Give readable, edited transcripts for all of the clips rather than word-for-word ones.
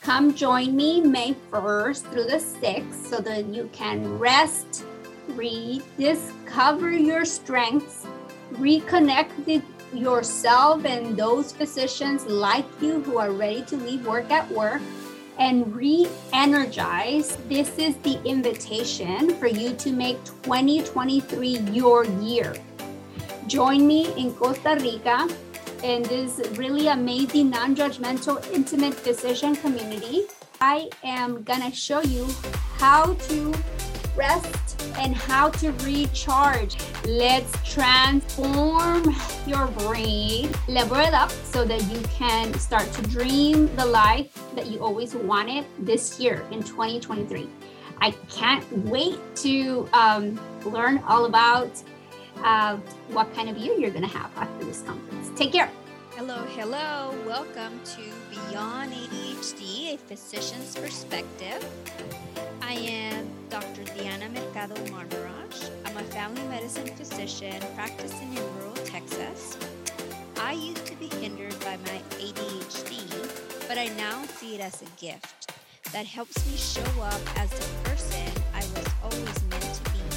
Come join me May 1st through the 6th so that you can rest, read, discover your strengths, reconnect with yourself and those physicians like you who are ready to leave work at work, and re-energize. This is the invitation for you to make 2023 your year. Join me in Costa Rica in this really amazing, non-judgmental, intimate physician community. I am gonna show you how to rest and how to recharge. Let's transform your brain, level it up so that you can start to dream the life that you always wanted this year in 2023. I can't wait to learn all about what kind of year you're gonna have after this conference. Take care. Hello. Welcome to Beyond ADHD, a physician's perspective. I am Dr. Diana Mercado Marmaraj. I'm a family medicine physician practicing in rural Texas. I used to be hindered by my ADHD, but I now see it as a gift that helps me show up as the person I was always meant to be,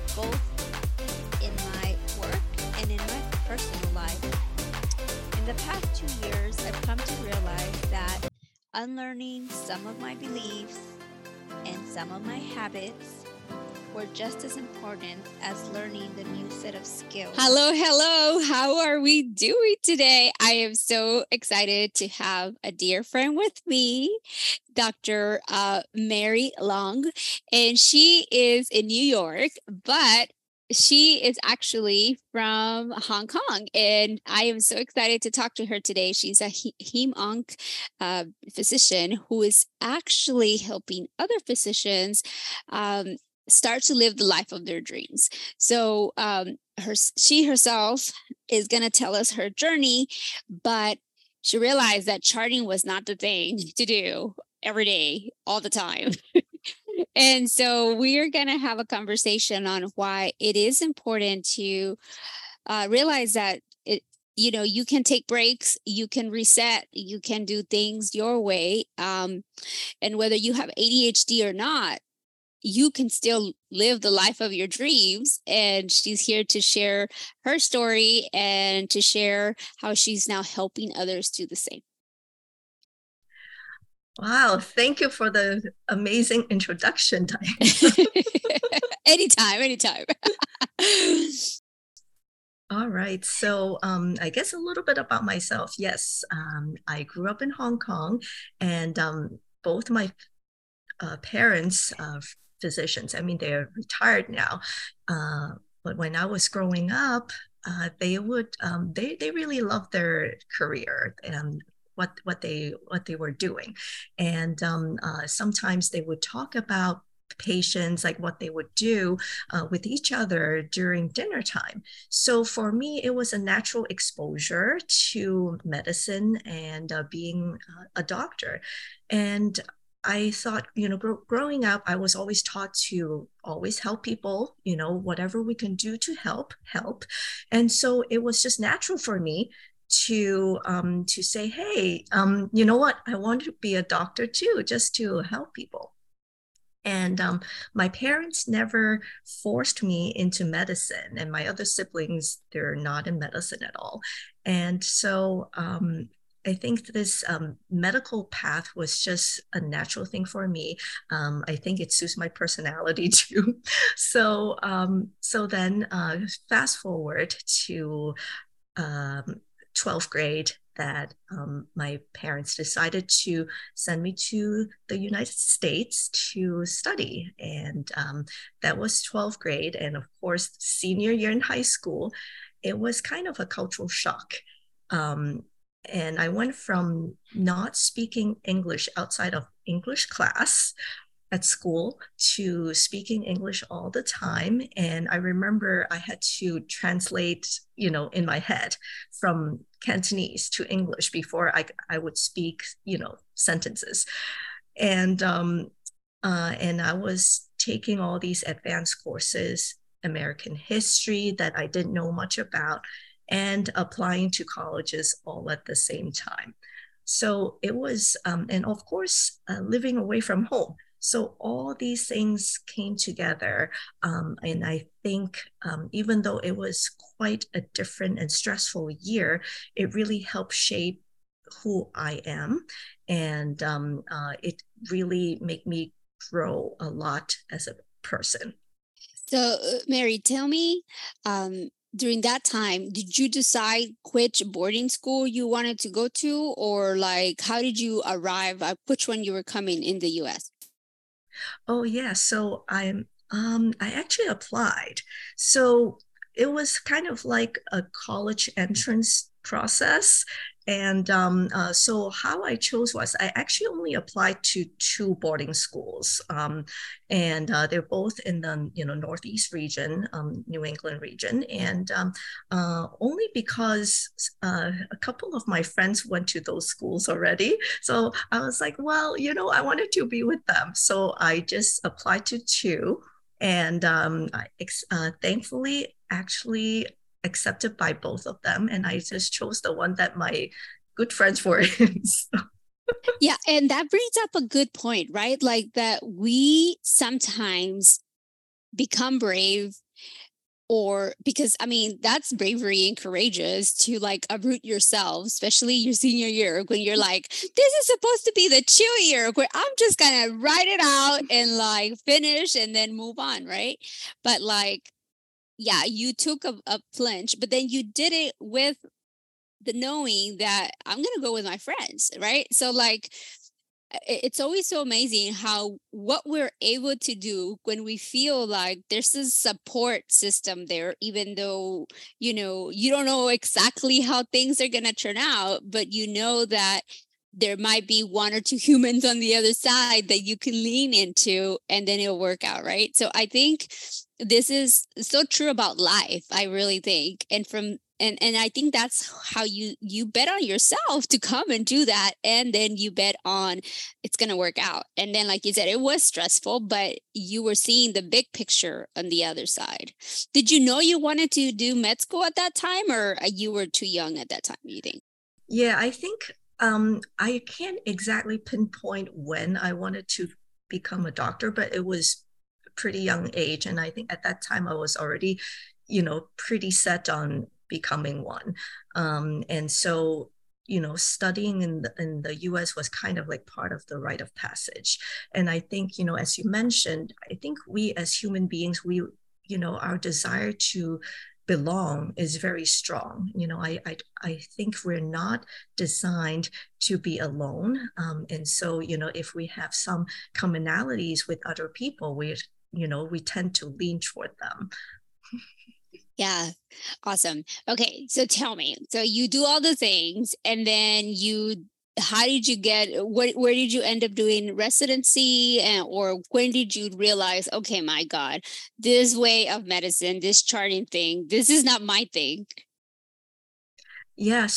both in my work and in my personal life. In the past 2 years, I've come to realize that unlearning some of my beliefs and some of my habits were just as important as learning the new set of skills. Hello. How are we doing today? I am so excited to have a dear friend with me, Dr. Mary Long, and she is in New York, but she is actually from Hong Kong, and I am so excited to talk to her today. She's a hem-onc physician who is actually helping other physicians start to live the life of their dreams. So she herself is going to tell us her journey, but she realized that charting was not the thing to do every day, all the time. And so we're going to have a conversation on why it is important to realize that you can take breaks, you can reset, you can do things your way. And whether you have ADHD or not, you can still live the life of your dreams. And she's here to share her story and to share how she's now helping others do the same. Wow, thank you for the amazing introduction, Diane. Anytime. All right, so I guess a little bit about myself. Yes, I grew up in Hong Kong, and both my parents are physicians. I mean, they're retired now, but when I was growing up, they really loved their career and what they were doing, and sometimes they would talk about patients, like what they would do with each other during dinner time. So for me, it was a natural exposure to medicine and being a doctor. And I thought, growing up, I was always taught to always help people, whatever we can do to help. And so it was just natural for me to say, hey, you know what? I want to be a doctor too, just to help people. And my parents never forced me into medicine, and my other siblings, they're not in medicine at all. And so I think this medical path was just a natural thing for me. I think it suits my personality too. So then fast forward to 12th grade, that my parents decided to send me to the United States to study. And that was 12th grade. And of course, senior year in high school, it was kind of a cultural shock. And I went from not speaking English outside of English class at school to speaking English all the time. And I remember I had to translate, in my head from Cantonese to English before I would speak, sentences. And I was taking all these advanced courses, American history that I didn't know much about, and applying to colleges all at the same time. So it was, and of course, living away from home. So all these things came together. And I think even though it was quite a different and stressful year, it really helped shape who I am. And it really made me grow a lot as a person. So, Mary, tell me, during that time, did you decide which boarding school you wanted to go to, or like how did you arrive at which one you were coming in the US? Oh yeah, so I actually applied. So it was kind of like a college entrance process. And so how I chose was I actually only applied to two boarding schools, and they're both in the Northeast region, New England region, and only because a couple of my friends went to those schools already. So I was like, well, I wanted to be with them, so I just applied to two, and thankfully actually accepted by both of them, and I just chose the one that my good friends were in. So. Yeah, and that brings up a good point, right? Like that we sometimes become brave, or because I mean that's bravery and courageous to like uproot yourself, especially your senior year when you're like, this is supposed to be the chill year where I'm just gonna write it out and like finish and then move on, right? But like, yeah, you took a plunge, but then you did it with the knowing that I'm gonna go with my friends, right? So like it's always so amazing how what we're able to do when we feel like there's a support system there, even though you don't know exactly how things are going to turn out, but you know that there might be one or two humans on the other side that you can lean into and then it'll work out, right? So I think this is so true about life, I really think. And I think that's how you bet on yourself to come and do that, and then you bet on it's going to work out. And then like you said, it was stressful, but you were seeing the big picture on the other side. Did you know you wanted to do med school at that time, or you were too young at that time, you think? Yeah, I think I can't exactly pinpoint when I wanted to become a doctor, but it was a pretty young age, and I think at that time I was already pretty set on becoming one. And so, studying in the US was kind of like part of the rite of passage. And I think, as you mentioned, I think we as human beings, our desire to belong is very strong. I think we're not designed to be alone. And so, if we have some commonalities with other people, we tend to lean toward them. Yeah. Awesome. Okay. So tell me, so you do all the things and then how did you where did you end up doing residency, or when did you realize, okay, my God, this way of medicine, this charting thing, this is not my thing? Yeah.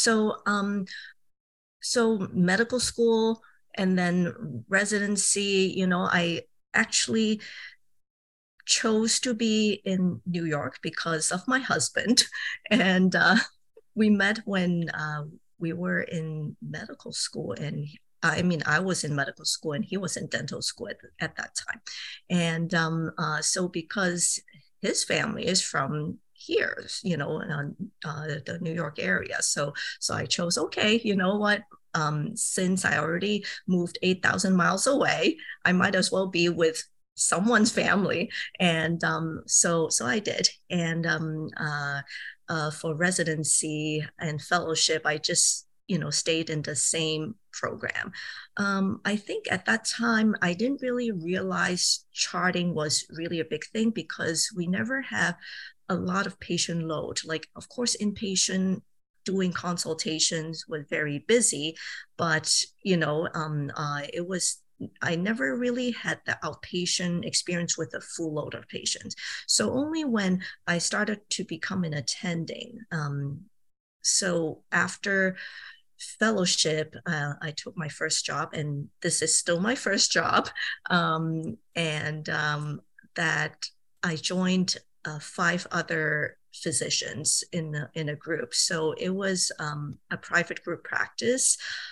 So medical school and then residency, I actually chose to be in New York because of my husband. And we met when we were in medical school. And I was in medical school and he was in dental school at that time. And so because his family is from here, the New York area. So I chose, okay, you know what? Since I already moved 8,000 miles away, I might as well be with someone's family. And so I did. And for residency and fellowship, I just stayed in the same program. I think at that time I didn't really realize charting was really a big thing because we never have a lot of patient load. Like, of course, inpatient doing consultations was very busy, but it was, I never really had the outpatient experience with a full load of patients. So only when I started to become an attending. So after fellowship, I took my first job, and this is still my first job. And that I joined 5 other physicians in a group. So it was a private group practice.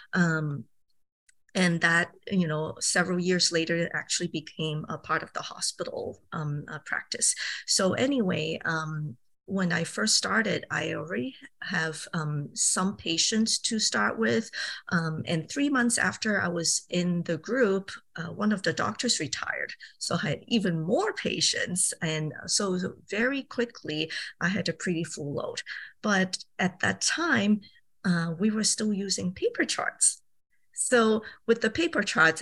And that, several years later, it actually became a part of the hospital practice. So anyway, when I first started, I already have some patients to start with. And 3 months after I was in the group, one of the doctors retired. So I had even more patients. And so very quickly, I had a pretty full load. But at that time, we were still using paper charts. So with the paper charts,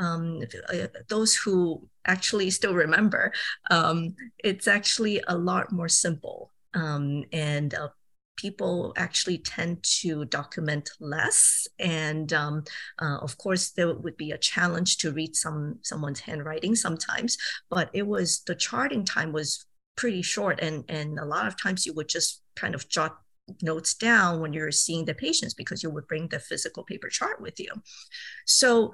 those who actually still remember, it's actually a lot more simple. And people actually tend to document less. And of course, there would be a challenge to read someone's handwriting sometimes, but the charting time was pretty short. And a lot of times you would just kind of jot notes down when you're seeing the patients because you would bring the physical paper chart with you. So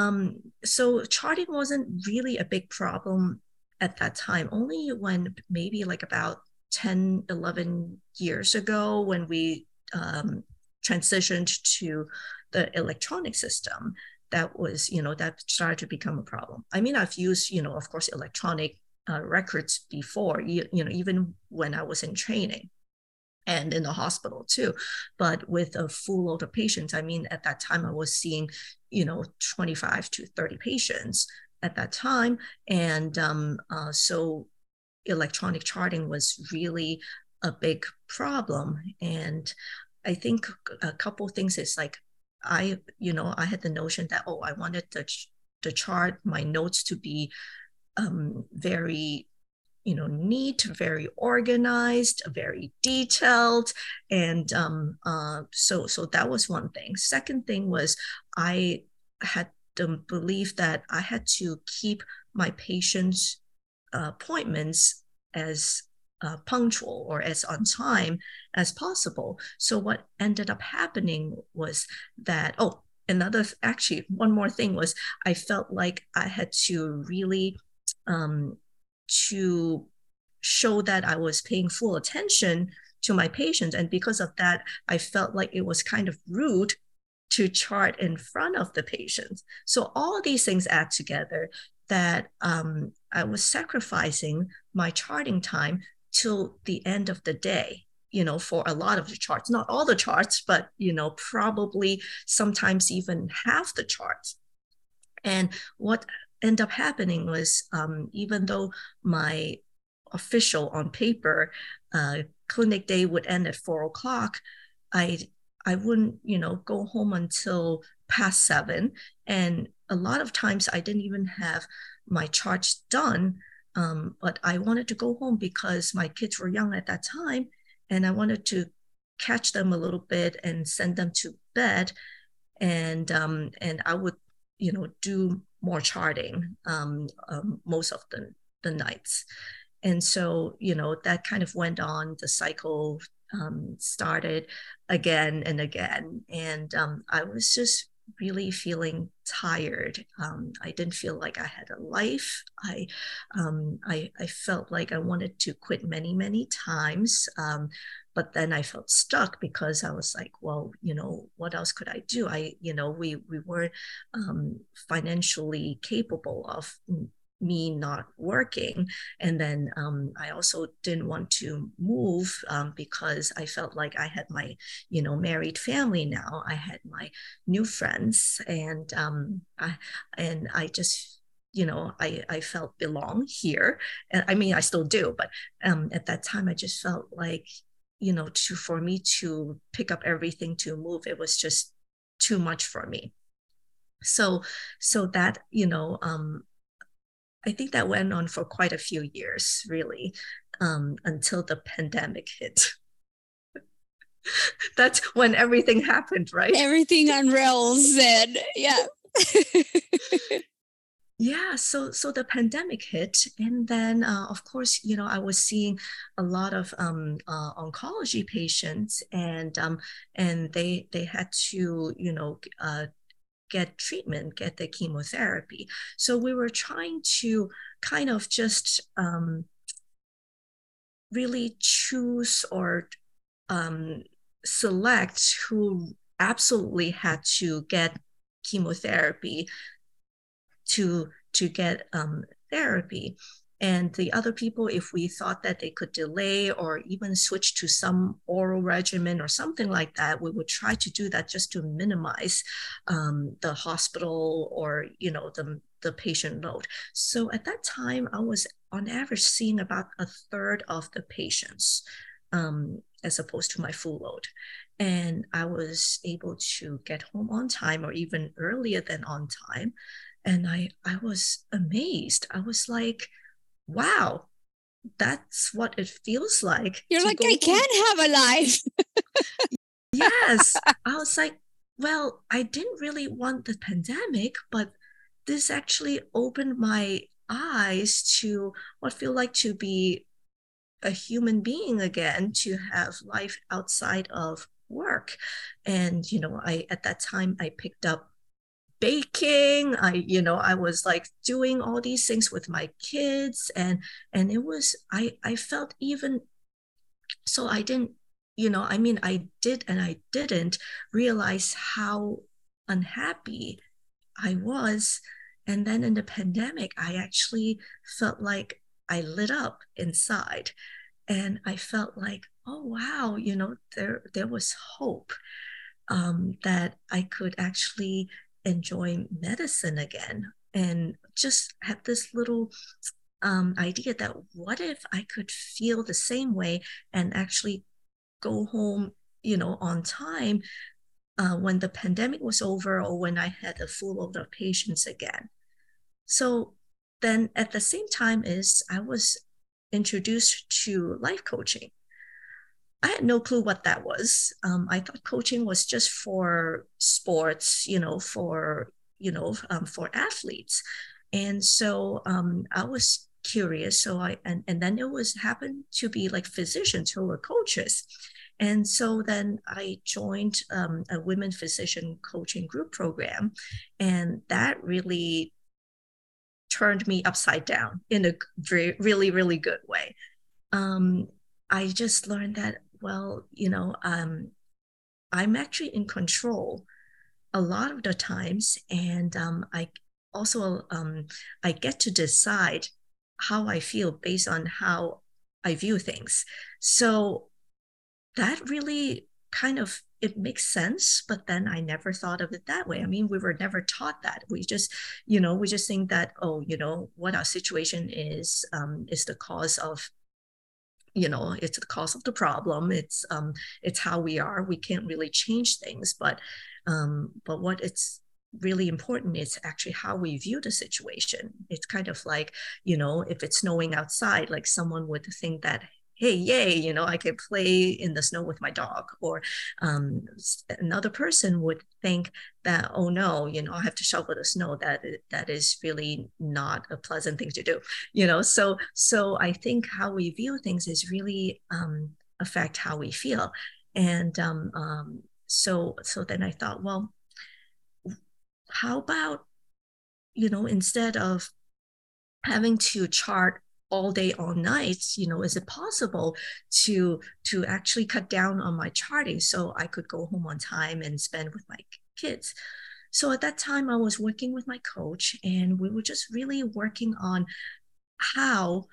charting wasn't really a big problem at that time, only when maybe like about 10, 11 years ago when we transitioned to the electronic system, that started to become a problem. I mean, I've used, of course, electronic records before, even when I was in training and in the hospital too. But with a full load of patients, I mean, at that time I was seeing, 25 to 30 patients at that time. And so electronic charting was really a big problem. And I think a couple of things is like, I had the notion that, I wanted the chart, my notes to be very neat, very organized, very detailed. And so that was one thing. Second thing was I had the belief that I had to keep my patients' appointments as punctual or as on time as possible. So what ended up happening was that, one more thing was I felt like I had to really to show that I was paying full attention to my patients. And because of that, I felt like it was kind of rude to chart in front of the patients. So all these things add together that I was sacrificing my charting time till the end of the day, for a lot of the charts, not all the charts, but, probably sometimes even half the charts. And what ended up happening was even though my official on paper clinic day would end at 4 o'clock, I wouldn't go home until past 7, and a lot of times I didn't even have my charts done, but I wanted to go home because my kids were young at that time and I wanted to catch them a little bit and send them to bed, and I would do more charting most of the nights. And so, that kind of went on. The cycle started again and again. And I was just really feeling tired. I didn't feel like I had a life. I felt like I wanted to quit many, many times. But then I felt stuck because I was like, well, what else could I do? We weren't financially capable of me not working. And then I also didn't want to move because I felt like I had my, married family now. I had my new friends, and I just, I felt belong here. And I mean, I still do, but at that time I just felt like, for me to pick up everything to move, it was just too much for me. So that, I think that went on for quite a few years, really, until the pandemic hit. That's when everything happened, right? Everything unravels then, yeah. Yeah, so the pandemic hit, and then of course, I was seeing a lot of oncology patients, and they had to get treatment, get the chemotherapy. So we were trying to kind of just really choose or select who absolutely had to get chemotherapy to get therapy. And the other people, if we thought that they could delay or even switch to some oral regimen or something like that, we would try to do that just to minimize the hospital or, the patient load. So at that time, I was on average seeing about a third of the patients as opposed to my full load. And I was able to get home on time or even earlier than on time. And I was amazed. I was like, wow, that's what it feels like. You're like, I can have a life. Yes. I was like, well, I didn't really want the pandemic, but this actually opened my eyes to what feel like to be a human being again, to have life outside of work. And, at that time I picked up baking. I was like doing all these things with my kids, and it was, I felt even, so I didn't, I did and I didn't realize how unhappy I was. And then in the pandemic, I actually felt like I lit up inside, and I felt like, oh wow, there was hope, that I could actually enjoy medicine again, and just have this little idea that what if I could feel the same way and actually go home, on time, when the pandemic was over or when I had a full load of patients again. So then at the same time is I was introduced to life coaching. I had no clue what that was. I thought coaching was just for sports, for athletes. And so I was curious. So and then it was happened to be like physicians who were coaches. And so then I joined a women physician coaching group program. And that really turned me upside down in a very, really, really good way. I just learned that, well, I'm actually in control a lot of the times. And I also, I get to decide how I feel based on how I view things. So that really kind of, it makes sense, but then I never thought of it that way. I mean, we were never taught that. We just think that, oh, what our situation is the cause of, it's the cause of the problem. It's how we are. We can't really change things, but what it's really important is actually how we view the situation. It's kind of like, if it's snowing outside, like someone would think that, hey, yay, I can play in the snow with my dog. Or another person would think that, oh no, I have to shovel the snow. That is really not a pleasant thing to do. So I think how we view things is really affect how we feel. And so then I thought, well, how about, instead of having to chart all day, all night, is it possible to actually cut down on my charting so I could go home on time and spend with my kids? So at that time, I was working with my coach, and we were just really working on how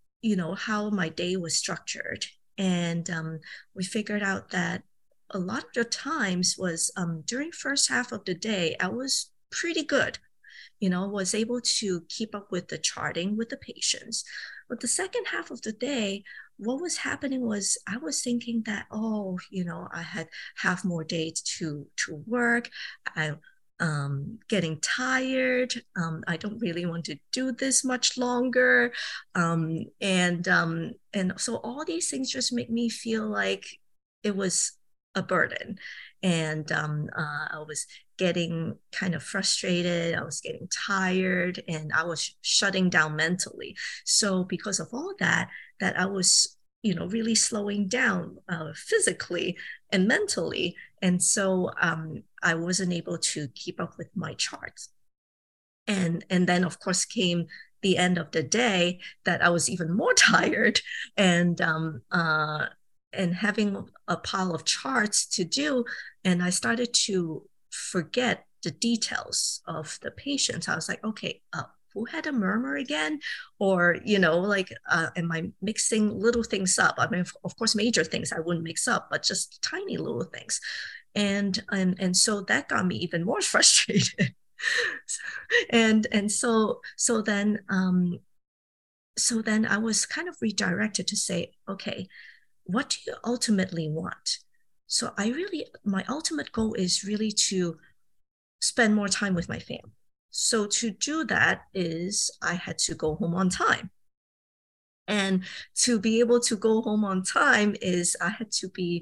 my day was structured. And we figured out that a lot of the times was during first half of the day, I was pretty good, was able to keep up with the charting with the patients. But the second half of the day, what was happening was I was thinking that, oh, I had half more days to work. I getting tired. I don't really want to do this much longer. And so all these things just make me feel like it was a burden. And I was getting kind of frustrated. I was getting tired, and I was shutting down mentally. So because of all that I was, really slowing down physically and mentally. And so I wasn't able to keep up with my charts. And then of course came the end of the day that I was even more tired, and having a pile of charts to do. And I started to forget the details of the patients. I was like, okay, who had a murmur again? Or, like, am I mixing little things up? I mean, of course, major things I wouldn't mix up, but just tiny little things. And so that got me even more frustrated. So then I was kind of redirected to say, okay, what do you ultimately want? So my ultimate goal is really to spend more time with my family. So to do that is I had to go home on time. And to be able to go home on time is I had to be,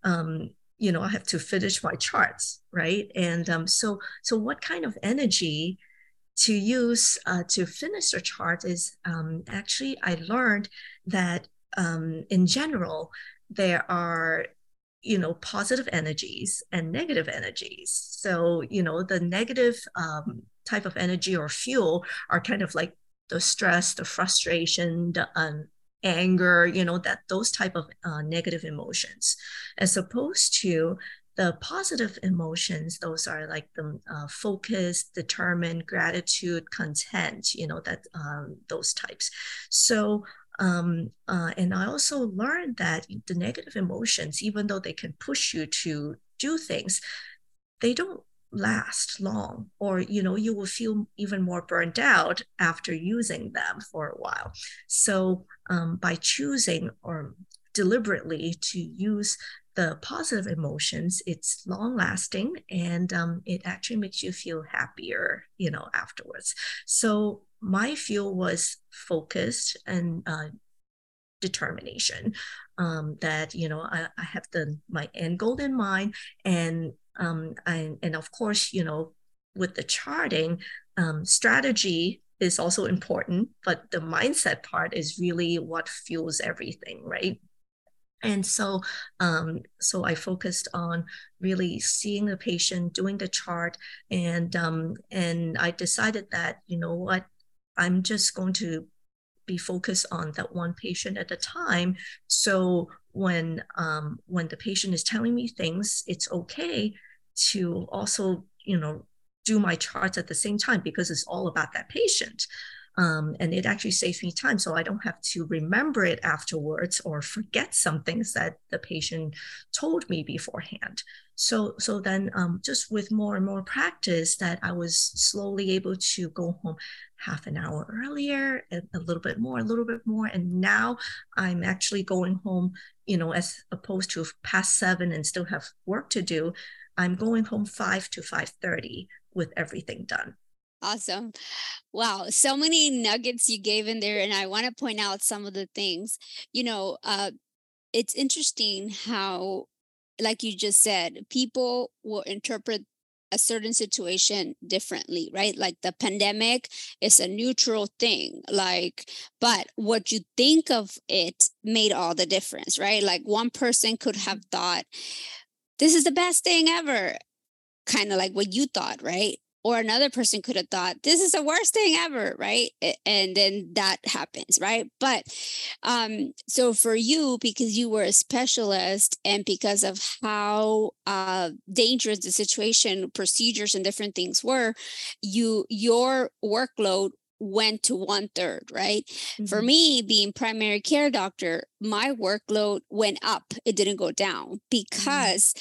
I have to finish my charts, right? And so what kind of energy to use to finish the chart is actually I learned that in general, there are positive energies and negative energies. So the negative type of energy or fuel are kind of like the stress, the frustration, the anger, that those type of negative emotions, as opposed to the positive emotions. Those are like the focus, determined, gratitude, content, that those types. So and I also learned that the negative emotions, even though they can push you to do things, they don't last long, or you will feel even more burned out after using them for a while. So by choosing or deliberately to use the positive emotions, it's long lasting, and it actually makes you feel happier afterwards. So my fuel was focused and determination, that I have my end goal in mind, and of course with the charting, strategy is also important, but the mindset part is really what fuels everything, right? And so I focused on really seeing the patient, doing the chart, and I decided that what, I'm just going to be focused on that one patient at a time. So when the patient is telling me things, it's okay to also do my charts at the same time, because it's all about that patient. And it actually saves me time, so I don't have to remember it afterwards or forget some things that the patient told me beforehand. So then just with more and more practice, that I was slowly able to go home half an hour earlier, a little bit more, and now I'm actually going home, as opposed to past 7 and still have work to do, I'm going home 5 to 5:30 with everything done. Awesome. Wow. So many nuggets you gave in there. And I want to point out some of the things. It's interesting how, like you just said, people will interpret a certain situation differently, right? Like the pandemic is a neutral thing, but what you think of it made all the difference, right? Like one person could have thought, this is the best thing ever, kind of like what you thought, right? Or another person could have thought, this is the worst thing ever, right? And then that happens, right? But so for you, because you were a specialist and because of how dangerous the situation, procedures and different things were, your workload went to 1/3, right? Mm-hmm. For me, being primary care doctor, my workload went up. It didn't go down because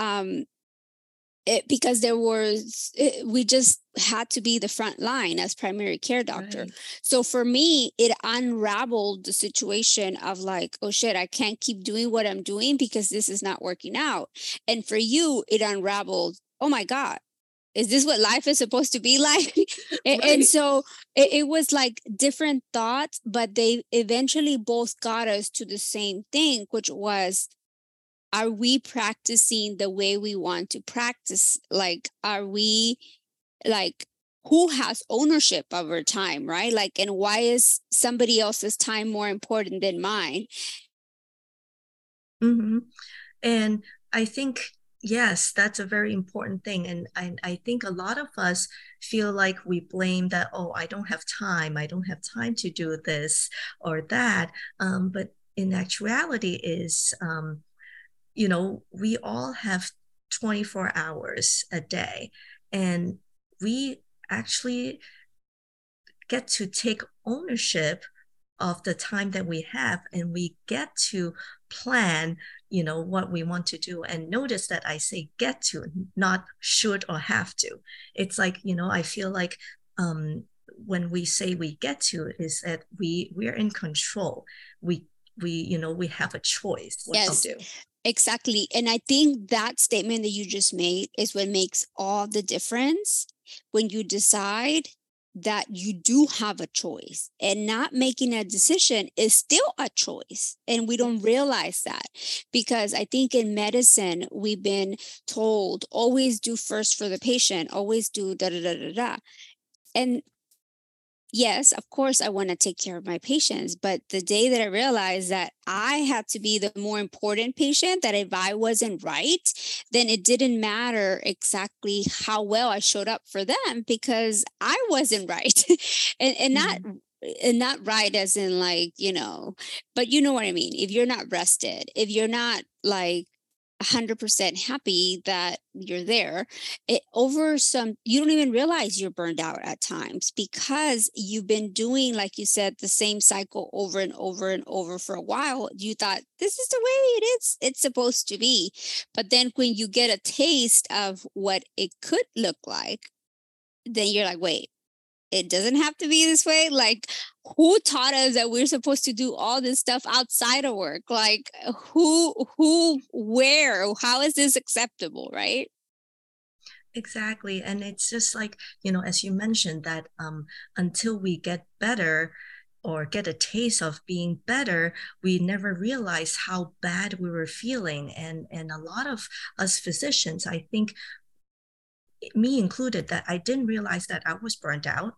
because we just had to be the front line as primary care doctor. Right. So for me, it unraveled the situation of like, oh shit, I can't keep doing what I'm doing because this is not working out. And for you, it unraveled, oh my God, is this what life is supposed to be like? Right. And so it was like different thoughts, but they eventually both got us to the same thing, which was, are we practicing the way we want to practice? Like, are we like, who has ownership of our time, right? Like, and why is somebody else's time more important than mine? Mm-hmm. And I think, Yes, that's a very important thing. And I think a lot of us feel like we blame that, oh, I don't have time. I don't have time to do this or that. But in actuality is, we all have 24 hours a day. And we actually get to take ownership of the time that we have, and we get to plan what we want to do. And notice that I say get to, not should or have to. It's like, I feel like when we say we get to, is that we're in control. We have a choice what Yes. to do. Exactly. And I think that statement that you just made is what makes all the difference when you decide that you do have a choice, and not making a decision is still a choice. And we don't realize that, because I think in medicine, we've been told always do first for the patient, always do da da da da da. And yes, of course, I want to take care of my patients. But the day that I realized that I had to be the more important patient, that if I wasn't right, then it didn't matter exactly how well I showed up for them, because I wasn't right. and not and not right as in like, but you know what I mean? If you're not rested, if you're not like 100% happy that you're there, you don't even realize you're burned out at times, because you've been doing, like you said, the same cycle over and over and over for a while. You thought this is the way it's supposed to be. But then when you get a taste of what it could look like, then you're like, wait, it doesn't have to be this way. Like, who taught us that we're supposed to do all this stuff outside of work? Like, where, how is this acceptable, right? Exactly. And it's just like, as you mentioned, that until we get better or get a taste of being better, we never realize how bad we were feeling. And a lot of us physicians, I think, me included, that I didn't realize that I was burnt out.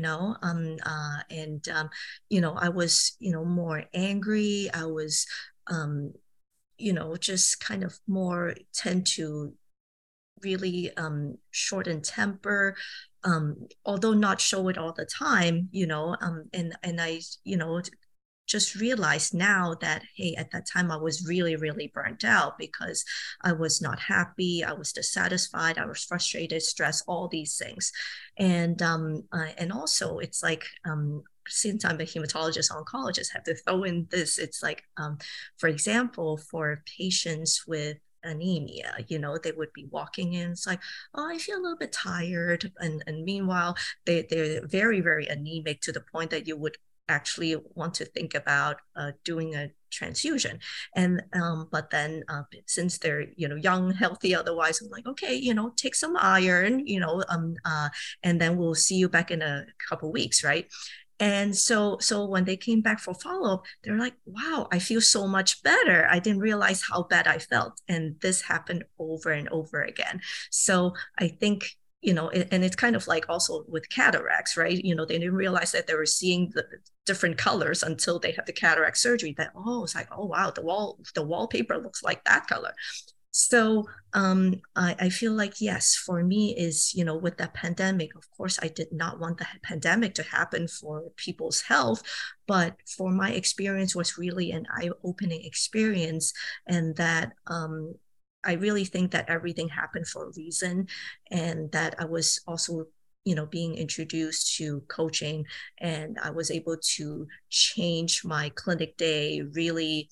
I was, more angry. I was, just kind of more tend to really short in temper, although not show it all the time, and I, just realized now that, hey, at that time I was really, really burnt out, because I was not happy, I was dissatisfied, I was frustrated, stressed, all these things. And also it's like, since I'm a hematologist oncologist, I have to throw in this. It's like, for example, for patients with anemia, they would be walking in, it's like, oh, I feel a little bit tired, and meanwhile they're very, very anemic, to the point that you would actually want to think about doing a transfusion. And but then since they're young, healthy, otherwise, I'm like, okay, take some iron, and then we'll see you back in a couple weeks, right? And so when they came back for follow-up, they're like, wow, I feel so much better. I didn't realize how bad I felt. And this happened over and over again. So I think, and it's kind of like also with cataracts, right? They didn't realize that they were seeing the different colors until they had the cataract surgery, that, oh, it's like, oh, wow, the wallpaper looks like that color. So I feel like, yes, for me is, with that pandemic, of course, I did not want the pandemic to happen for people's health, but for my experience was really an eye-opening experience. And that I really think that everything happened for a reason, and that I was also being introduced to coaching, and I was able to change my clinic day really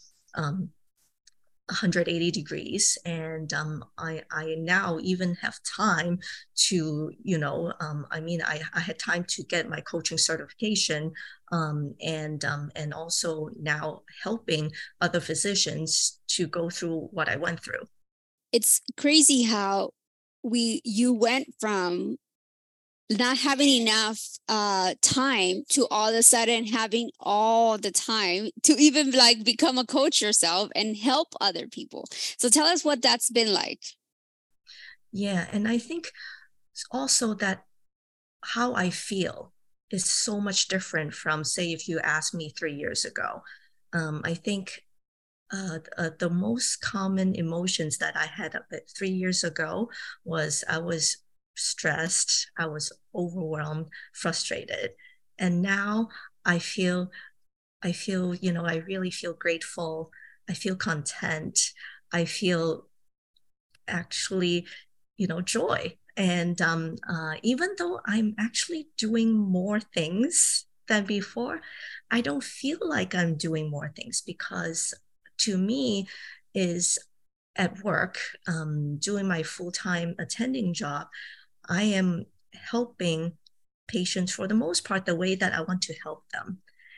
180 degrees. And I now even have time to, I had time to get my coaching certification, and also now helping other physicians to go through what I went through. It's crazy how you went from not having enough time to all of a sudden having all the time to even like become a coach yourself and help other people. So tell us what that's been like. Yeah, and I think also that how I feel is so much different from, say, if you asked me 3 years ago. I think the most common emotions that I had 3 years ago was I was stressed, I was overwhelmed, frustrated. And now I feel, I really feel grateful. I feel content. I feel actually, joy. And even though I'm actually doing more things than before, I don't feel like I'm doing more things because to me is at work, doing my full-time attending job, I am helping patients for the most part the way that I want to help them.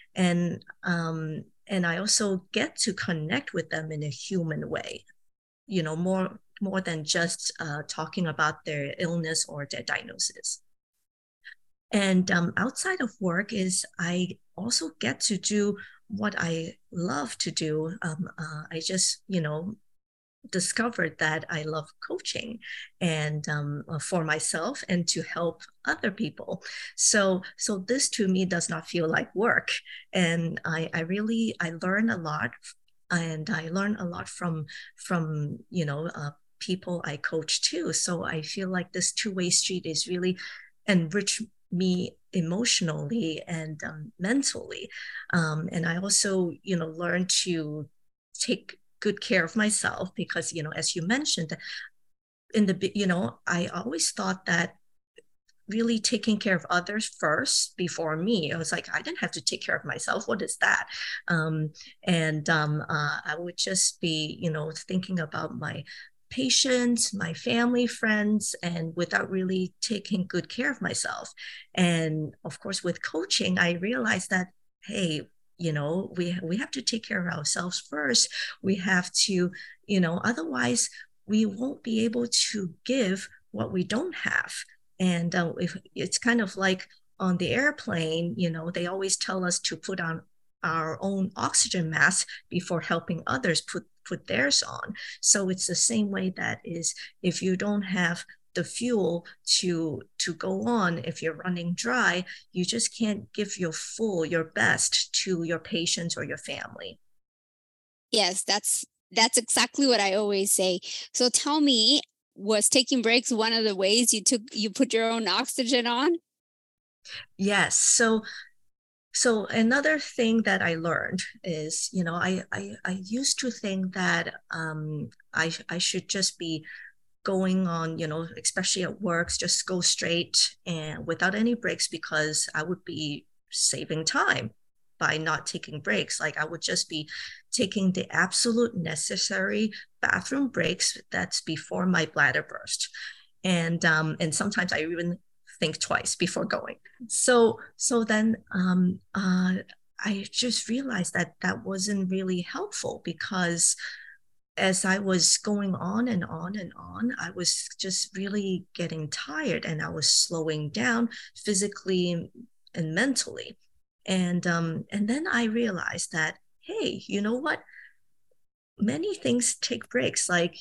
And I also get to connect with them in a human way, more than just talking about their illness or their diagnosis. And outside of work is I also get to do what I love to do. I just, discovered that I love coaching and for myself and to help other people. So this to me does not feel like work. And I learn a lot, and I learn a lot from people I coach too. So I feel like this two-way street is really enrich me emotionally and mentally. And I also, learn to take good care of myself because, as you mentioned, I always thought that really taking care of others first before me. I was like, I didn't have to take care of myself. What is that? I would just be, thinking about my patients, my family, friends, and without really taking good care of myself. And of course, with coaching, I realized that, hey, we have to take care of ourselves first. We have to, otherwise we won't be able to give what we don't have. And if it's kind of like on the airplane, they always tell us to put on our own oxygen mask before helping others put theirs on. So it's the same way that is, if you don't have the fuel to go on, if you're running dry, you just can't give your best to your patients or your family. Yes, that's exactly what I always say. So tell me, was taking breaks one of the ways you put your own oxygen on? Yes. So another thing that I learned is, I used to think that I should just be going on, especially at work, just go straight and without any breaks because I would be saving time by not taking breaks. Like I would just be taking the absolute necessary bathroom breaks that's before my bladder burst. And sometimes I even think twice before going. So then I just realized that that wasn't really helpful because as I was going on and on and on, I was just really getting tired and I was slowing down physically and mentally. And then I realized that, hey, you know what? Many things take breaks, like,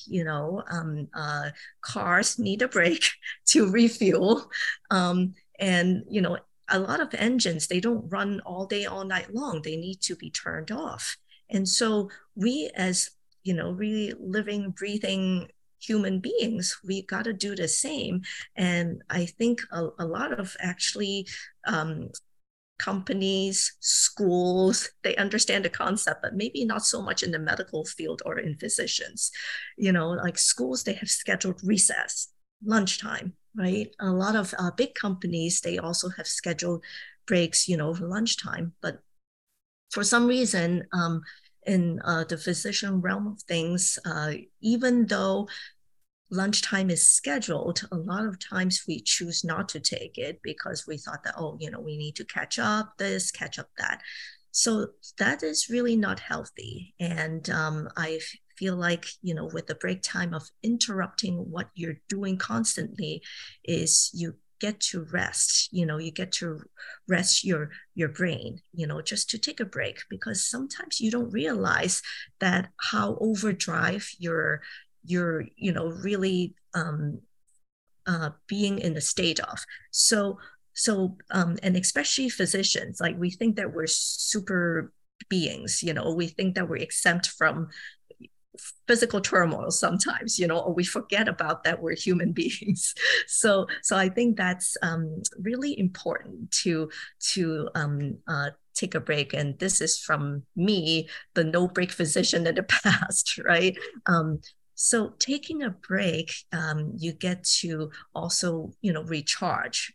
cars need a break to refuel. And, a lot of engines, they don't run all day, all night long. They need to be turned off. And so we as, really living, breathing human beings, we got to do the same. And I think a lot of actually companies, schools, they understand the concept, but maybe not so much in the medical field or in physicians. Like schools, they have scheduled recess, lunchtime, right? A lot of big companies, they also have scheduled breaks, for lunchtime. But for some reason, in the physician realm of things, even though lunchtime is scheduled, a lot of times we choose not to take it because we thought that, oh, we need to catch up this, catch up that. So that is really not healthy. And I feel like, with the break time of interrupting what you're doing constantly is you get to rest, you get to rest your brain, just to take a break, because sometimes you don't realize that how overdrive you're really being in the state of. So and especially physicians, like we think that we're super beings. We think that we're exempt from physical turmoil sometimes, or we forget about that we're human beings. So I think that's really important to take a break. And this is from me, the no break physician in the past, right? So taking a break, you get to also, recharge,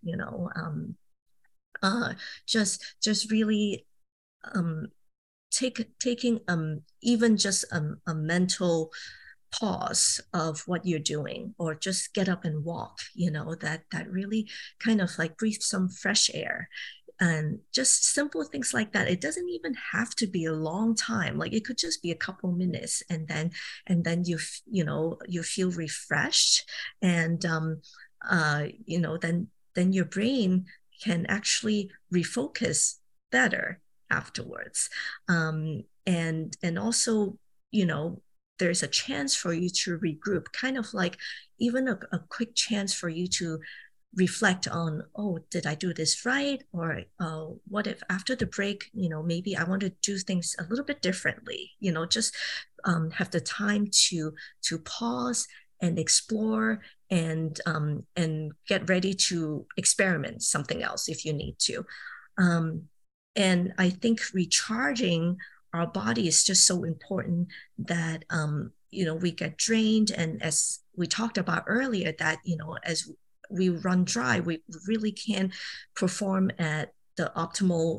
just really taking even just a mental pause of what you're doing, or just get up and walk, that really kind of like breathe some fresh air. And just simple things like that. It doesn't even have to be a long time. Like it could just be a couple minutes, and then you feel refreshed, and then your brain can actually refocus better afterwards. And also, there's a chance for you to regroup, kind of like even a quick chance for you to reflect on, oh, did I do this right? Or what if after the break, maybe I want to do things a little bit differently, just have the time to pause and explore, and get ready to experiment something else if you need to. And I think recharging our body is just so important, that we get drained, and as we talked about earlier, that as we run dry, we really can perform at the optimal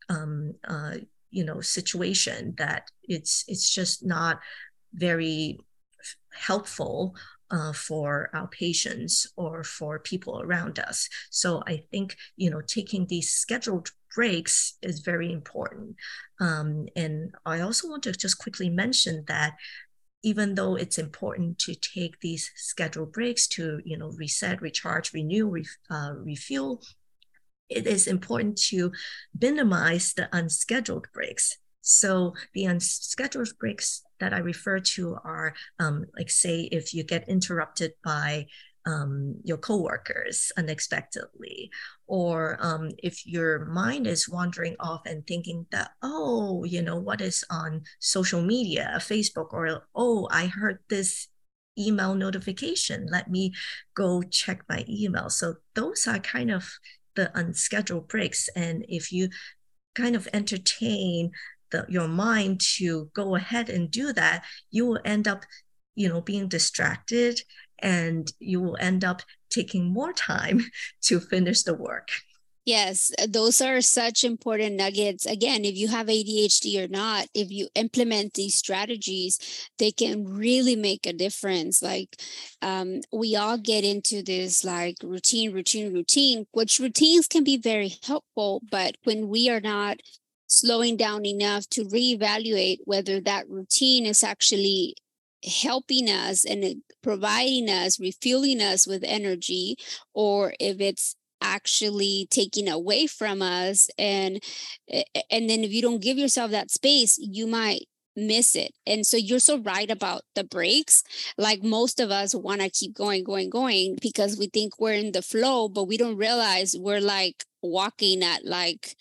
situation, that it's just not very helpful for our patients or for people around us. So I think taking these scheduled breaks is very important. And I also want to just quickly mention that even though it's important to take these scheduled breaks to reset, recharge, renew, refuel, it is important to minimize the unscheduled breaks. So the unscheduled breaks that I refer to are like, say, if you get interrupted by your coworkers unexpectedly, or if your mind is wandering off and thinking that, oh, what is on social media, Facebook, or, oh, I heard this email notification, let me go check my email. So those are kind of the unscheduled breaks. And if you kind of entertain your mind to go ahead and do that, you will end up being distracted, and you will end up taking more time to finish the work. Yes, those are such important nuggets. Again, if you have ADHD or not, if you implement these strategies, they can really make a difference. Like we all get into this like routine, which routines can be very helpful, but when we are not slowing down enough to reevaluate whether that routine is actually helping us and providing us, refueling us with energy, or if it's actually taking away from us, and then if you don't give yourself that space, you might miss it. And so you're so right about the breaks. Like most of us want to keep going because we think we're in the flow, but we don't realize we're like walking at like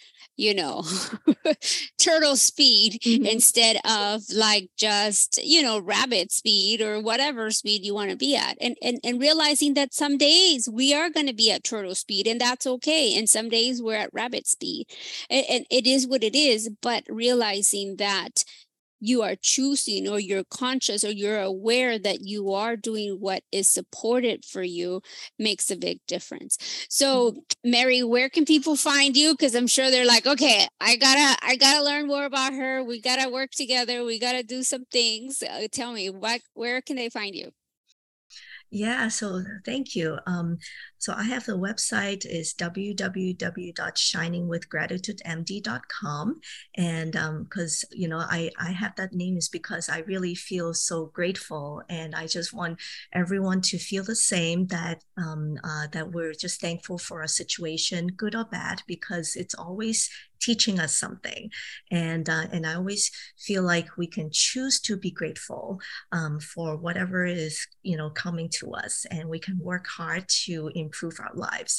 turtle speed instead of like just rabbit speed or whatever speed you want to be at, and realizing that some days we are going to be at turtle speed, and that's okay, and some days we're at rabbit speed, and it is what it is. But realizing that you are choosing, or you're conscious, or you're aware that you are doing what is supported for you, makes a big difference. So Mary, where can people find you? Because I'm sure they're like, okay, I gotta learn more about her. We gotta work together. We gotta do some things. Tell me, where can they find you? Yeah, so thank you. So I have the website is www.shiningwithgratitudemd.com. And because, I have that name is because I really feel so grateful. And I just want everyone to feel the same, that that we're just thankful for a situation, good or bad, because it's always teaching us something. And I always feel like we can choose to be grateful for whatever is, coming to us, and we can work hard to improve improve our lives.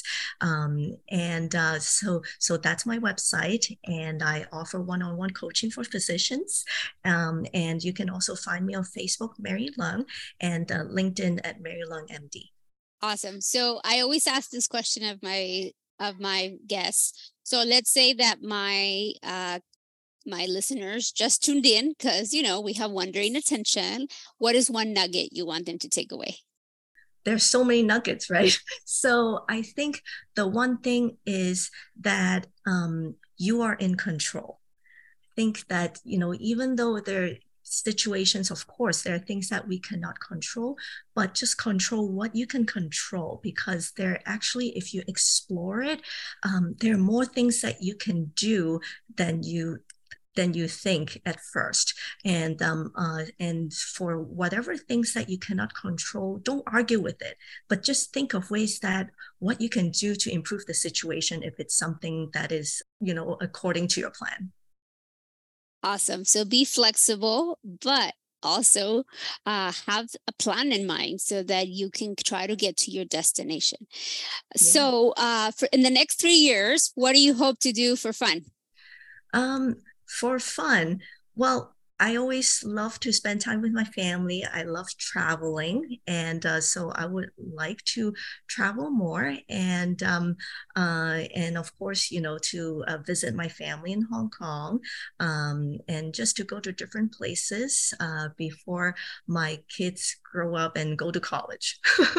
So that's my website, and I offer one-on-one coaching for physicians. And you can also find me on Facebook, Mary Lung, and LinkedIn at Mary Lung MD. Awesome. So I always ask this question of my guests. So let's say that my listeners just tuned in because, we have wandering attention. What is one nugget you want them to take away? There's so many nuggets, right? So I think the one thing is that you are in control. I think that, even though there are situations, of course, there are things that we cannot control, but just control what you can control, because there actually, if you explore it, there are more things that you can do than you think at first. And for whatever things that you cannot control, don't argue with it, but just think of ways that what you can do to improve the situation if it's something that is, according to your plan. Awesome. So be flexible, but also have a plan in mind so that you can try to get to your destination. Yeah. So in the next 3 years, what do you hope to do for fun? For fun, well, I always love to spend time with my family. I love traveling, and so I would like to travel more, and of course, to visit my family in Hong Kong, and just to go to different places before my kids grow up and go to college.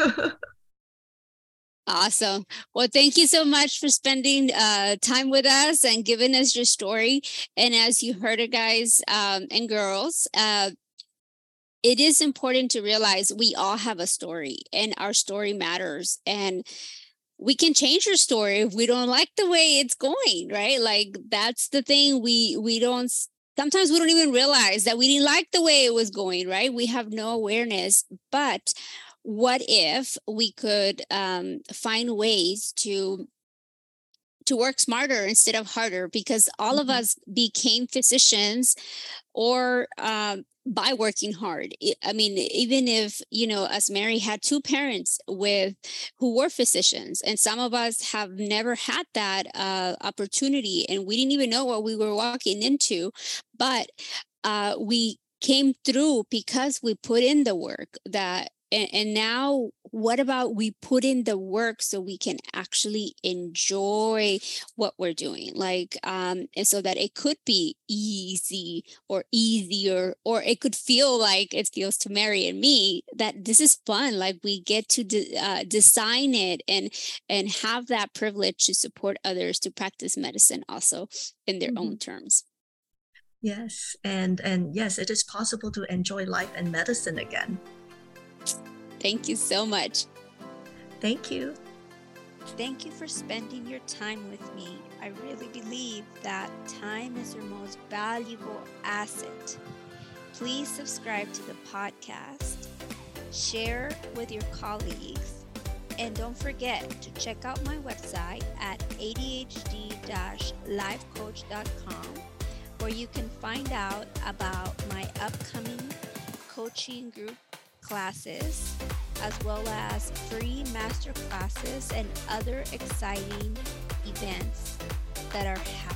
Awesome. Well, thank you so much for spending time with us and giving us your story. And as you heard it, guys and girls, it is important to realize we all have a story, and our story matters. And we can change our story if we don't like the way it's going, right? Like, that's the thing. Sometimes we don't even realize that we didn't like the way it was going, right? We have no awareness. But what if we could find ways to work smarter instead of harder? Because all of us became physicians or by working hard. I mean, even if, as Mary had 2 parents who were physicians, and some of us have never had that opportunity, and we didn't even know what we were walking into, but we came through because we put in the work. And now, what about we put in the work so we can actually enjoy what we're doing, and so that it could be easy or easier, or it could feel like it feels to Mary and me that this is fun. Like, we get to design it and have that privilege to support others to practice medicine also in their own terms. Yes, and yes, it is possible to enjoy life and medicine again. Thank you so much. Thank you. Thank you for spending your time with me. I really believe that time is your most valuable asset. Please subscribe to the podcast, share with your colleagues, and don't forget to check out my website at adhd-lifecoach.com, where you can find out about my upcoming coaching group classes, as well as free master classes and other exciting events that are happening.